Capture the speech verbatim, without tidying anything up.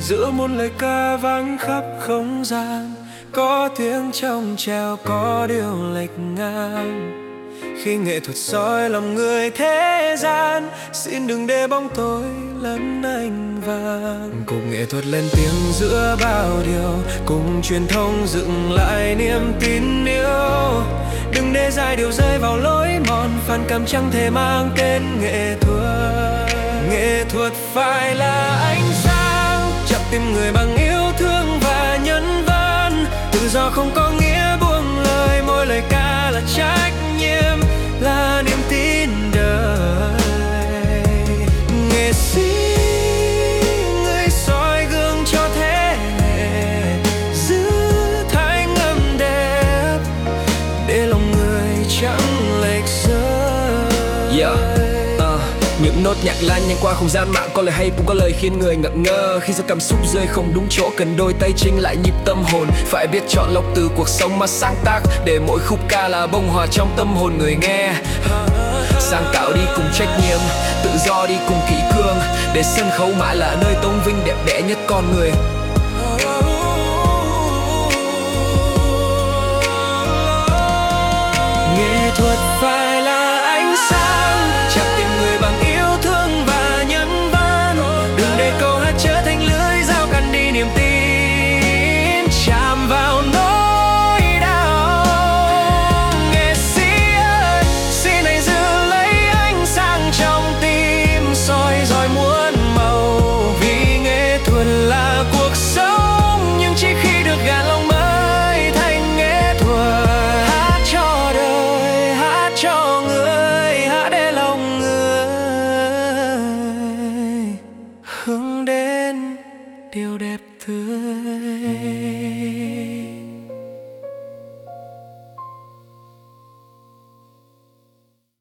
giữa muôn lời ca vang khắp không gian. Có tiếng trong trèo, có điều lệch ngang. Khi nghệ thuật soi lòng người thế gian, xin đừng để bóng tối lẫn ánh vàng. Cùng nghệ thuật lên tiếng giữa bao điều, cùng truyền thông dựng lại niềm tin yêu. Đừng để dài điều rơi vào lối mòn, phản cảm chẳng thể mang tên nghệ thuật. Nghệ thuật phải là ánh sáng, chạm tim người bằng yêu thương và nhân văn. Tự do không có nghĩa buông lời, mỗi lời ca là trách nhiệm, là niềm tin đời. Nghệ sĩ người soi gương cho thế hệ, giữ thanh âm đẹp để lòng người chẳng lệch rơi. Yeah. Những nốt nhạc lan nhanh qua không gian mạng, có lời hay cũng có lời khiến người ngẩn ngơ. Khi do cảm xúc rơi không đúng chỗ, cần đôi tay chỉnh lại nhịp tâm hồn. Phải biết chọn lọc từ cuộc sống mà sáng tác, để mỗi khúc ca là bông hoa trong tâm hồn người nghe. Sáng tạo đi cùng trách nhiệm, tự do đi cùng kỷ cương, để sân khấu mãi là nơi tôn vinh đẹp đẽ nhất con người. Nghệ thuật phải là ánh sáng, chạm tim người bằng yêu thương và nhân văn. Đừng để câu hát trở thành lưỡi dao cắt đi niềm tin, chạm vào nỗi đau. Nghệ sĩ ơi, xin hãy giữ lấy ánh sáng trong tim, soi rọi muôn màu. Vì nghệ thuật là cuộc sống, nhưng chỉ khi được gạt lòng mới thành nghệ thuật. Hát cho đời, hát cho người, hát để lòng người hướng đến điều đẹp tươi.